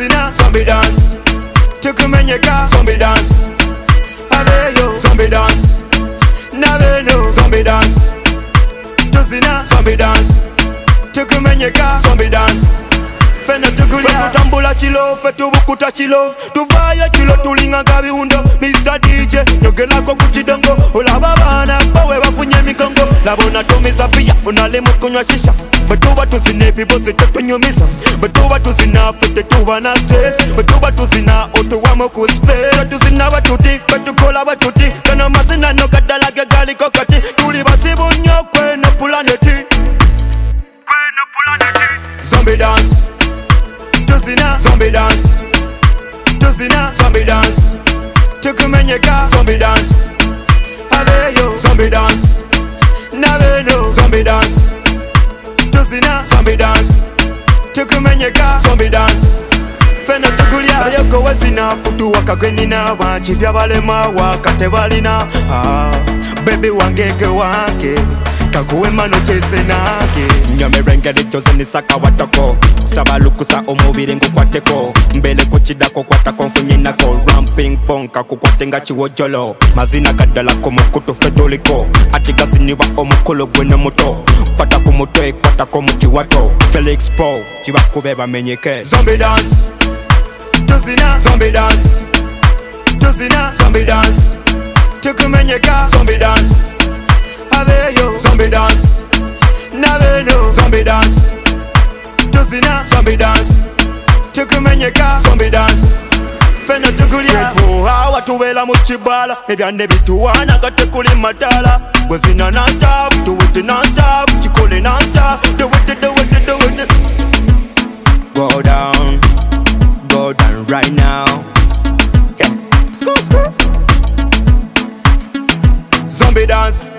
tuzina zombie dance tukumenyeka zombie dance abeyo zombie dance nabeno zombie dance tuzina zombie dance tukumenyeka zombie dance fena tukulia tutambula kilo fetubukuta kilo tuvaya kilo tulinga kabiundo Mr. DJ nyogelako kukidongo olaba bana bawe bafunye mikongo labona tumiza pia unalemu kunywa shisha batuba tuzine bibozi tutunyumiza batuba tuzina fete tuba na stress batuba tuzina otuwamo ku space tuzina batuti batukola batuti kana mazina no kadala gagali kokati tuli basibu nyokwe no planeti zombie dance tuzina zombie dance tuzina zombie dance tukumenyeka zombie dance abeyo zombie dance nabeno zombie dance tuzina zombie dance tukumenyeka zombie dance fena tukulia yoko wezina futu wakagweni na wanchi bya balema wakate balina baby wangeke wake kakuwe mano chese nake nyame rengere chose ni saka watako sabalukusa omubiri ngukwateko mbele kuchidako kwatako mfunye nako ramping pong kakukwatenga chiwojolo mazina kadala komukutu fedoliko atigaziniwa omukolo gwene muto kwata kumutwe kwata komuchiwato Felix Pro chibakubeba menyeke zombie dance tuzina zombie dance tuzina zombie dance tukumenyeka zombie dance abeyo zombie dance nabeno zombie dance tuzina zombie dance tukumenyeka zombie dance fena tukulia hawa tuwela muchibala ebyande bituwana gatekuli matala wezina non-stop do it non-stop chikole non-stop do it go down right now yeah. Zombie dance